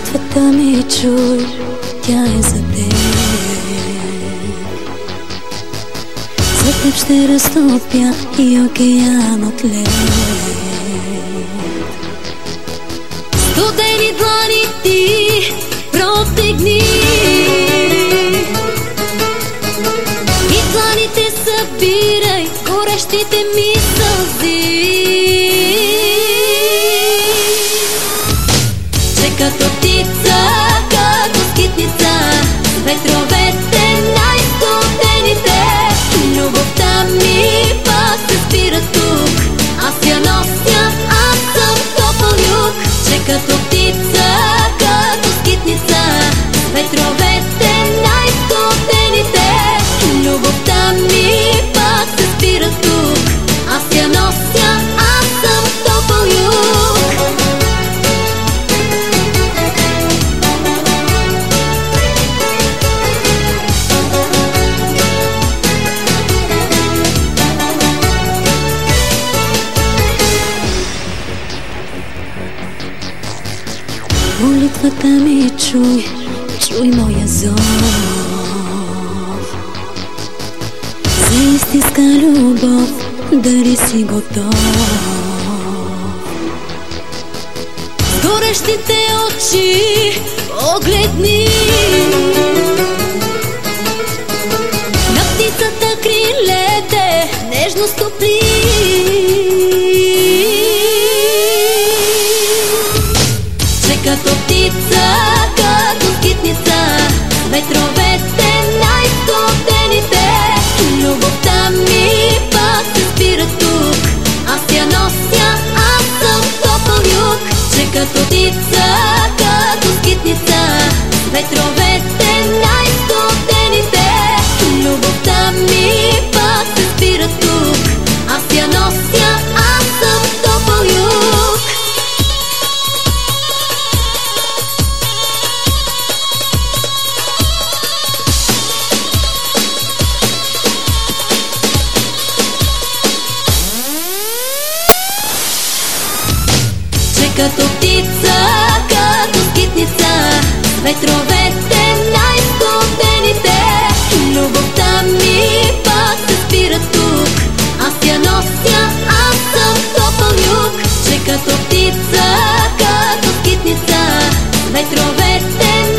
Молитвата ми чуй, тя е за теб. За теб ще разтопя и океан от лед. Студени длани ти протегни и дланите събирай горещите ми сълзи. Че като птица, като скитница, ветровете най-студените, любовта ми пак се спира тук. Аз я нося, аз съм топъл юг. Че като птица, като скитница, ветровете най-студените, любовта ми пак се спира тук. Аз я нося, аз съм топъл юг. Молитвата ми чуй, чуй моя зов. За истинска любов, дали си готов? С горещите очи погледни на птицата крилете, нежно стопли. Като птица, като скитница, ветровете най-студените, любовта ми пак се спира тук. Аз я нося, аз съм топъл юг. Че като птица, като скитница, ветровете най-студените, любовта ми пак се спира тук. Аз я нося, аз съм топъл юг. Като птица, като скитница, ветровете най-студените, любовта ми пак се спира тук. Аз я нося, аз съм топъл юг. Че като птица, като скитница, ветровете